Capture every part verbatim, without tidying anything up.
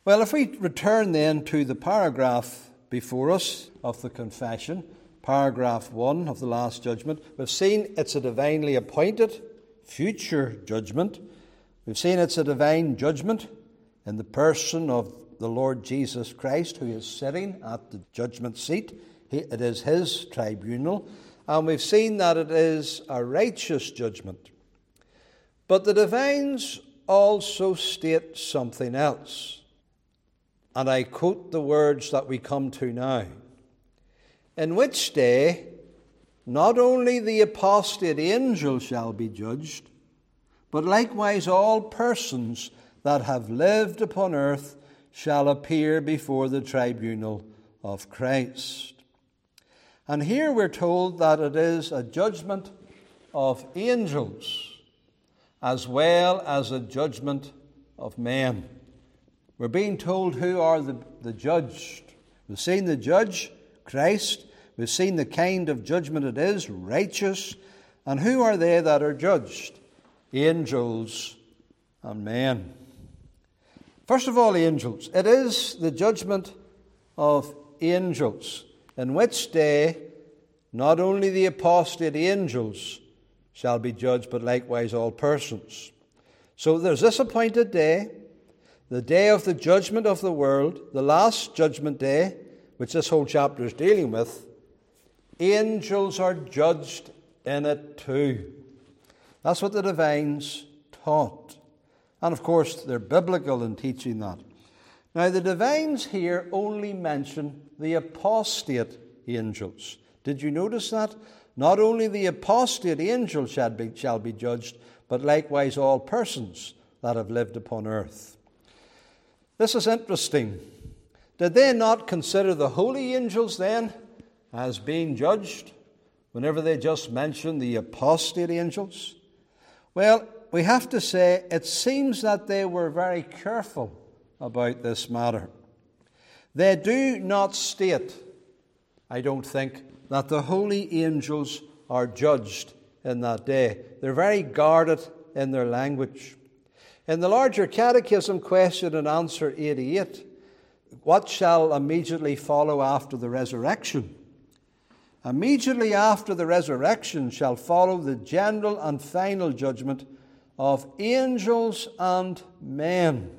Well, if we return then to the paragraph before us of the confession, paragraph one of the last judgment, we've seen it's a divinely appointed future judgment. We've seen it's a divine judgment in the person of the Lord Jesus Christ, who is sitting at the judgment seat. He, it is his tribunal. And we've seen that it is a righteous judgment. But the divines also state something else. And I quote the words that we come to now. In which day, not only the apostate angels shall be judged, but likewise all persons that have lived upon earth shall appear before the tribunal of Christ. And here we're told that it is a judgment of angels as well as a judgment of men. We're being told who are the, the judged. We've seen the judge, Christ. We've seen the kind of judgment it is, righteous. And who are they that are judged? Angels and men. First of all, angels. It is the judgment of angels, in which day not only the apostate angels shall be judged, but likewise all persons. So there's this appointed day, the day of the judgment of the world, the last judgment day, which this whole chapter is dealing with. Angels are judged in it too. That's what the divines taught. And of course, they're biblical in teaching that. Now, the divines here only mention the apostate angels. Did you notice that? Not only the apostate angels shall be, shall be judged, but likewise all persons that have lived upon earth. This is interesting. Did they not consider the holy angels then as being judged whenever they just mention the apostate angels? Well, we have to say it seems that they were very careful about this matter. They do not state, I don't think, that the holy angels are judged in that day. They're very guarded in their language. In the larger catechism, question and answer eighty-eight, what shall immediately follow after the resurrection? Immediately after the resurrection shall follow the general and final judgment of angels and men.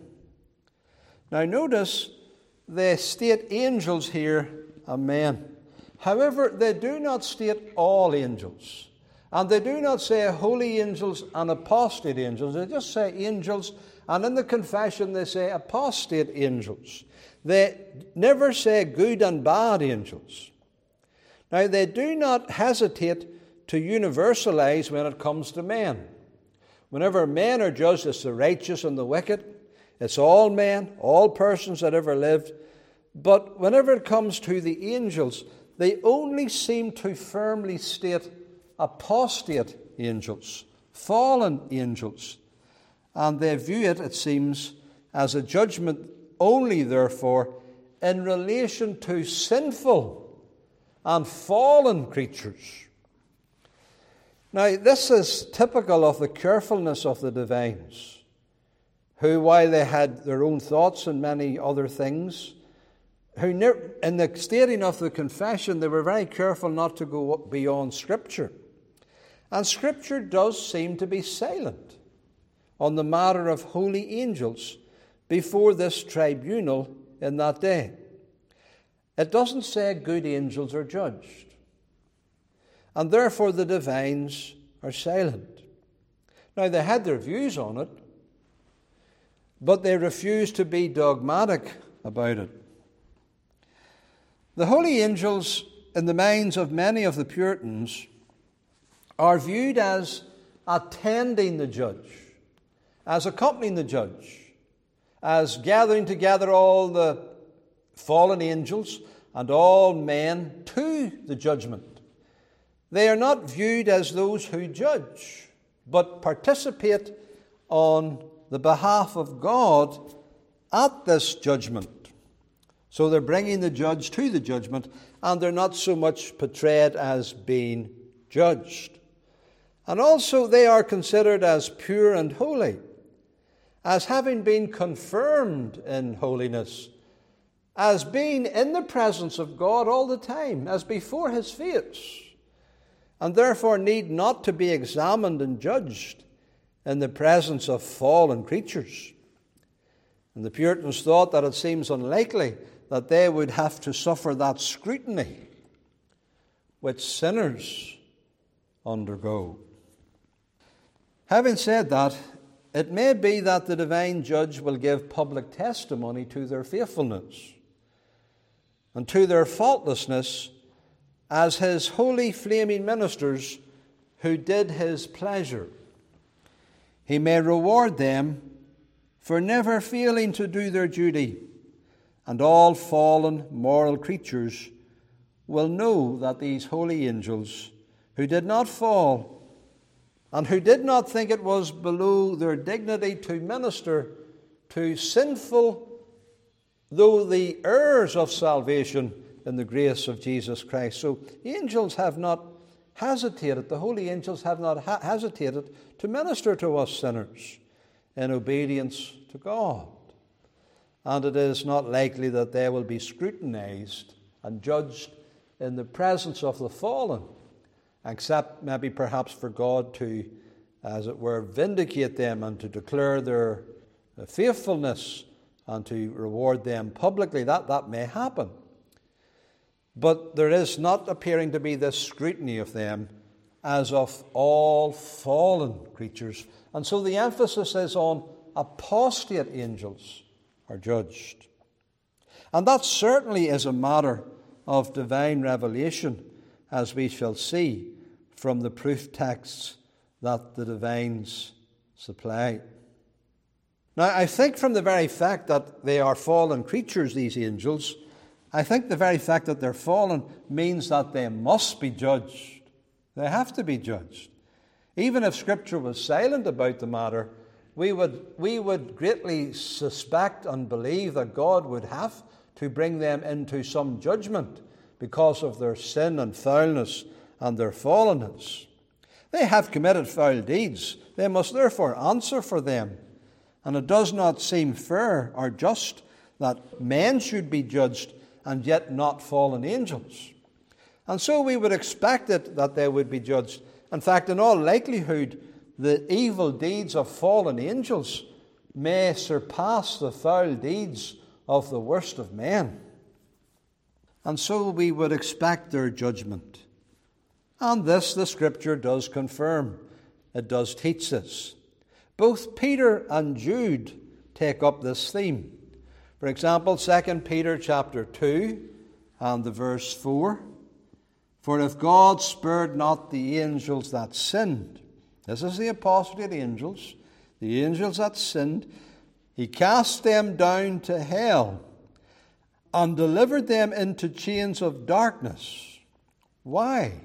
Now notice they state angels here and men. However, they do not state all angels. And they do not say holy angels and apostate angels. They just say angels. And in the confession they say apostate angels. They never say good and bad angels. Now, they do not hesitate to universalize when it comes to men. Whenever men are judged, it's the righteous and the wicked. It's all men, all persons that ever lived. But whenever it comes to the angels, they only seem to firmly state apostate angels, fallen angels. And they view it, it seems, as a judgment only, therefore, in relation to sinful and fallen creatures. Now, this is typical of the carefulness of the divines, who, while they had their own thoughts and many other things, who, in the stating of the confession, they were very careful not to go beyond Scripture. And Scripture does seem to be silent on the matter of holy angels before this tribunal in that day. It doesn't say good angels are judged. And therefore the divines are silent. Now, they had their views on it, but they refused to be dogmatic about it. The holy angels, in the minds of many of the Puritans, are viewed as attending the judge, as accompanying the judge, as gathering together all the fallen angels and all men to the judgment. They are not viewed as those who judge, but participate on the behalf of God at this judgment. So they're bringing the judge to the judgment, and they're not so much portrayed as being judged. And also they are considered as pure and holy. as having been confirmed in holiness, as being in the presence of God all the time, as before his face, and therefore need not to be examined and judged in the presence of fallen creatures. And the Puritans thought that it seems unlikely that they would have to suffer that scrutiny which sinners undergo. Having said that, it may be that the divine judge will give public testimony to their faithfulness and to their faultlessness as his holy flaming ministers who did his pleasure. He may reward them for never failing to do their duty, and all fallen moral creatures will know that these holy angels who did not fall and who did not think it was below their dignity to minister to sinful, though the heirs of salvation in the grace of Jesus Christ. So angels have not hesitated, the holy angels have not ha- hesitated to minister to us sinners in obedience to God. And it is not likely that they will be scrutinized and judged in the presence of the fallen, except maybe perhaps for God to, as it were, vindicate them and to declare their faithfulness and to reward them publicly. That, that may happen. But there is not appearing to be this scrutiny of them as of all fallen creatures. And so the emphasis is on apostate angels are judged. And that certainly is a matter of divine revelation, as we shall see from the proof texts that the divines supply. Now, I think from the very fact that they are fallen creatures, these angels, I think the very fact that they're fallen means that they must be judged. They have to be judged. Even if Scripture was silent about the matter, we would, we would greatly suspect and believe that God would have to bring them into some judgment because of their sin and foulness and their fallenness. They have committed foul deeds. They must therefore answer for them. And it does not seem fair or just that men should be judged and yet not fallen angels. And so we would expect it that they would be judged. In fact, in all likelihood, the evil deeds of fallen angels may surpass the foul deeds of the worst of men. And so we would expect their judgment. And this the Scripture does confirm. It does teach this. Both Peter and Jude take up this theme. For example, Second Peter chapter two and the verse four. For if God spared not the angels that sinned, this is the apostate angels, the angels that sinned, he cast them down to hell and delivered them into chains of darkness. Why?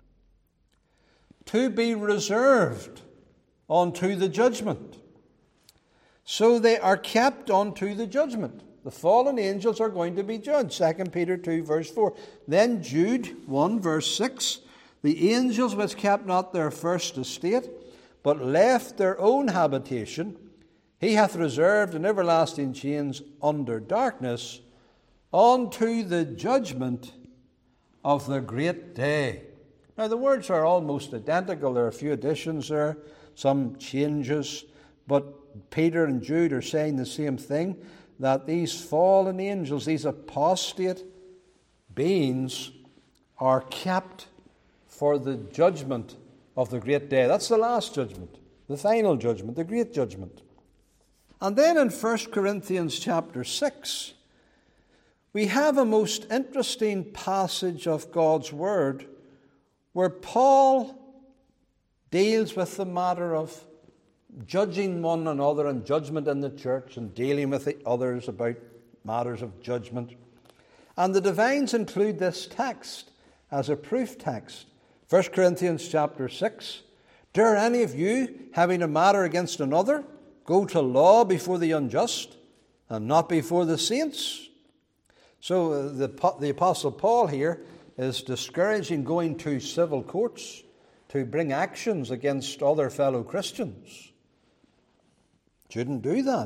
To be reserved unto the judgment. So they are kept unto the judgment. The fallen angels are going to be judged. Second Peter two, verse four. Then Jude one, verse six. The angels which kept not their first estate, but left their own habitation, he hath reserved in everlasting chains under darkness unto the judgment of the great day. Now the words are almost identical. There are a few additions there, some changes, but Peter and Jude are saying the same thing, that these fallen angels, these apostate beings, are kept for the judgment of the great day. That's the last judgment, the final judgment, the great judgment. And then in First Corinthians chapter six, we have a most interesting passage of God's Word where Paul deals with the matter of judging one another and judgment in the church and dealing with the others about matters of judgment. And the divines include this text as a proof text. First Corinthians chapter six. Dare any of you, having a matter against another, go to law before the unjust and not before the saints? So uh, the, the Apostle Paul here is discouraging going to civil courts to bring actions against other fellow Christians. Shouldn't do that.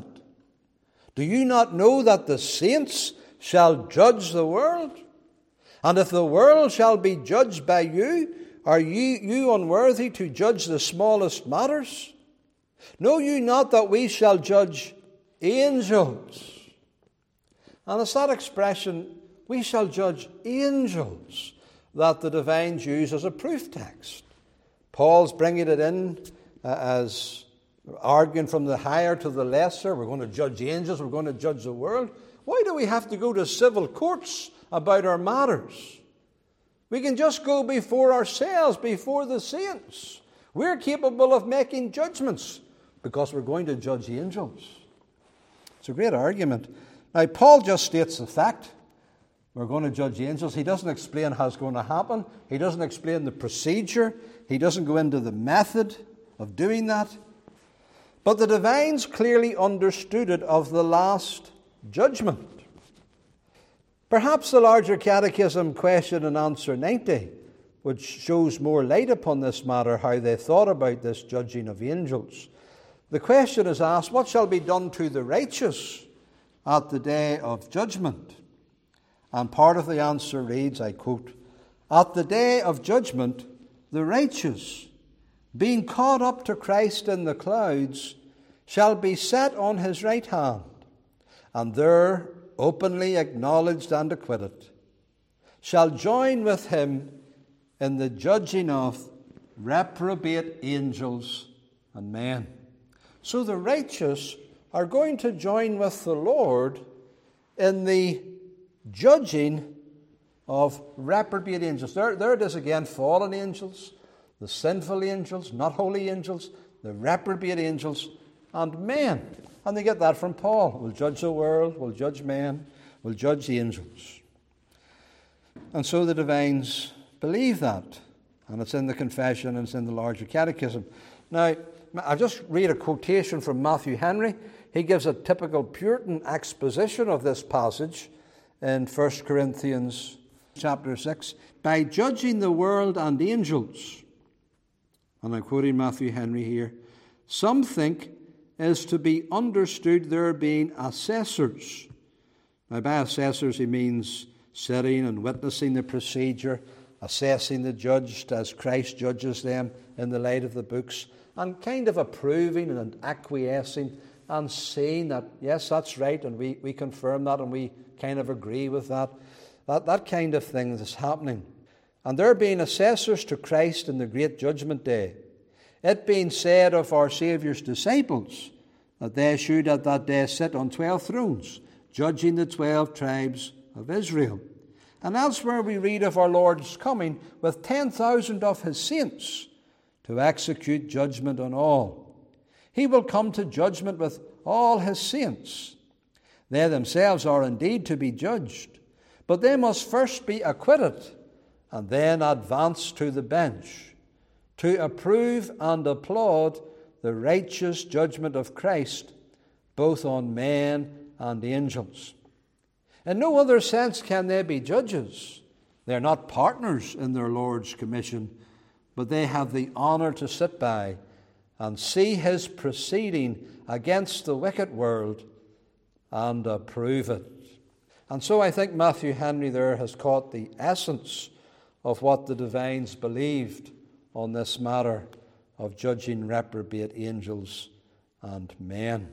Do you not know that the saints shall judge the world? And if the world shall be judged by you, are you, you unworthy to judge the smallest matters? Know you not that we shall judge angels? And it's that expression, we shall judge angels, that the divines use as a proof text. Paul's bringing it in uh, as arguing from the higher to the lesser. We're going to judge angels, we're going to judge the world. Why do we have to go to civil courts about our matters? We can just go before ourselves, before the saints. We're capable of making judgments because we're going to judge angels. It's a great argument. Now, Paul just states the fact. We're going to judge angels. He doesn't explain how it's going to happen. He doesn't explain the procedure. He doesn't go into the method of doing that. But the divines clearly understood it of the last judgment. Perhaps the larger catechism, question and answer ninety, which shows more light upon this matter, how they thought about this judging of angels. The question is asked, what shall be done to the righteous at the day of judgment? And part of the answer reads, I quote, at the day of judgment, the righteous, being caught up to Christ in the clouds, shall be set on his right hand, and there, openly acknowledged and acquitted, shall join with him in the judging of reprobate angels and men. So the righteous are going to join with the Lord in the judging of reprobate angels. There, there it is again, fallen angels, the sinful angels, not holy angels, the reprobate angels, and men. And they get that from Paul. We'll judge the world, we'll judge men, we'll judge the angels. And so the divines believe that. And it's in the confession and it's in the larger catechism. Now, I'll just read a quotation from Matthew Henry. He gives a typical Puritan exposition of this passage in First Corinthians chapter six. By judging the world and angels, and I'm quoting Matthew Henry here, some think is to be understood there being assessors. Now by assessors he means sitting and witnessing the procedure, assessing the judged as Christ judges them in the light of the books, and kind of approving and acquiescing and saying that, yes, that's right, and we, we confirm that and we kind of agree with that. That, that kind of thing is happening. And they're being assessors to Christ in the great judgment day. It being said of our Saviour's disciples that they should at that day sit on twelve thrones, judging the twelve tribes of Israel. And elsewhere we read of our Lord's coming with ten thousand of his saints to execute judgment on all. He will come to judgment with all his saints. They themselves are indeed to be judged, but they must first be acquitted and then advance to the bench to approve and applaud the righteous judgment of Christ, both on men and angels. In no other sense can they be judges. They are not partners in their Lord's commission, but they have the honour to sit by and see his proceeding against the wicked world and approve it. And so I think Matthew Henry there has caught the essence of what the divines believed on this matter of judging reprobate angels and men.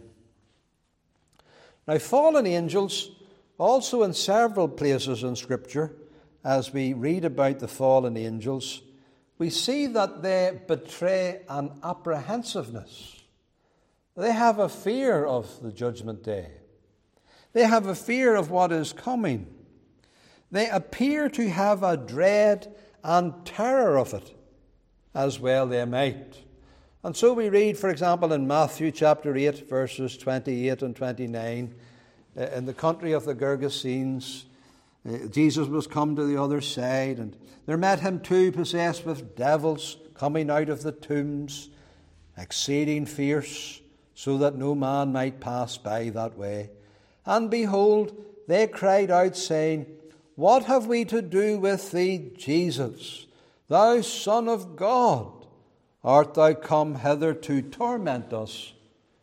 Now, fallen angels, also in several places in Scripture, as we read about the fallen angels, we see that they betray an apprehensiveness. They have a fear of the judgment day. They have a fear of what is coming. They appear to have a dread and terror of it, as well they might. And so we read, for example, in Matthew chapter eight, verses twenty-eight and twenty-nine, in the country of the Gergesenes, Jesus was come to the other side, and there met him two possessed with devils, coming out of the tombs, exceeding fierce, so that no man might pass by that way. And behold, they cried out, saying, What have we to do with thee, Jesus, thou Son of God? Art thou come hither to torment us?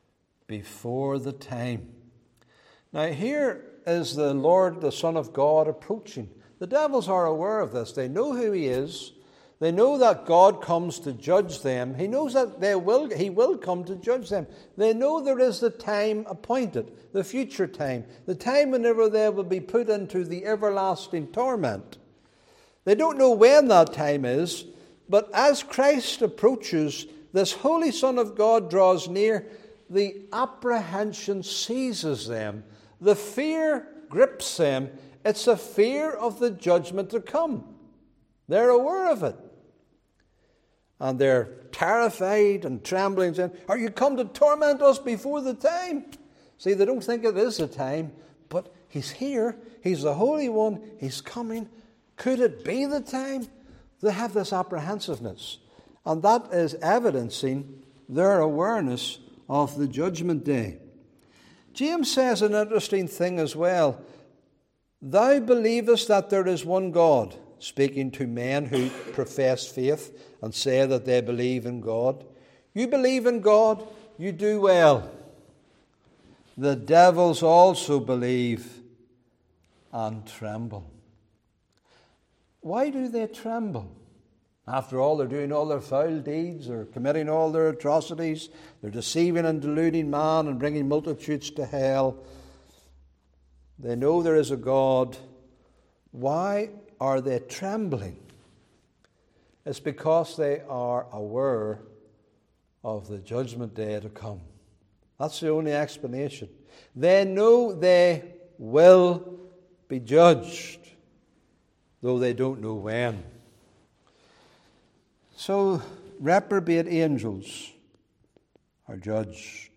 before the time. Now here is the Lord, the Son of God, approaching. The devils are aware of this. They know who he is. They know that God comes to judge them. He knows that they will, he will come to judge them. They know there is the time appointed, the future time, the time whenever they will be put into the everlasting torment. They don't know when that time is, but as Christ approaches, this Holy Son of God draws near, the apprehension seizes them. The fear grips them. It's a fear of the judgment to come. They're aware of it. And they're terrified and trembling, saying, "Are you come to torment us before the time?" See, they don't think it is the time, but he's here. He's the Holy One. He's coming. Could it be the time? They have this apprehensiveness. And that is evidencing their awareness of the judgment day. James says an interesting thing as well. "Thou believest that there is one God," speaking to men who profess faith and say that they believe in God. You believe in God, you do well. The devils also believe and tremble. Why do they tremble? After all, they're doing all their foul deeds, they're committing all their atrocities, they're deceiving and deluding man and bringing multitudes to hell. They know there is a God. Why are they trembling? It's because they are aware of the judgment day to come. That's the only explanation. They know they will be judged, though they don't know when. So, reprobate angels are judged.